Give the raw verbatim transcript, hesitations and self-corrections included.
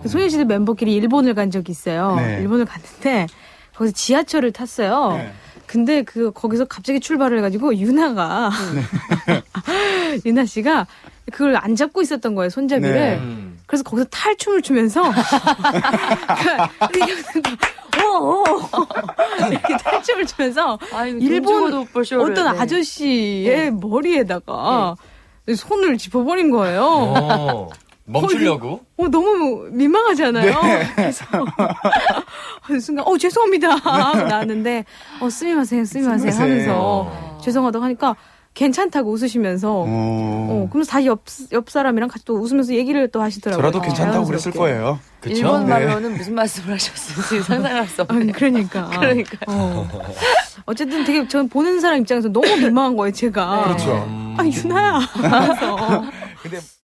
소녀시대 멤버끼리 일본을 간 적이 있어요. 네. 일본을 갔는데 거기서 지하철을 탔어요. 네. 근데 그 거기서 갑자기 출발을 해가지고 유나가 네. 유나 씨가 그걸 안 잡고 있었던 거예요, 손잡이를. 네. 그래서 거기서 탈춤을 추면서 오, 이렇게 탈춤을 추면서 아유, 일본 어떤 네. 아저씨의 네. 머리에다가 네. 손을 짚어버린 거예요. 오, 멈추려고? 어, 너무 민망하잖아요. 네. 그래서 어느 순간 어 죄송합니다 하고 나왔는데 어 스미마셍 스미마셍 하면서 죄송하다고 하니까 괜찮다고 웃으시면서 어, 어 그러면서 다시 옆, 옆 사람이랑 같이 또 웃으면서 얘기를 또 하시더라고요. 저라도 괜찮다고 그랬을 거예요. 그쵸? 일본 말로는 네. 무슨 말씀을 하셨을지 상상할 수 없네요. 그러니까. 그러니까. 어. 어쨌든 되게 전 보는 사람 입장에서 너무 민망한 거예요, 제가. 그렇죠. 아, 유나야. 하면서. 근데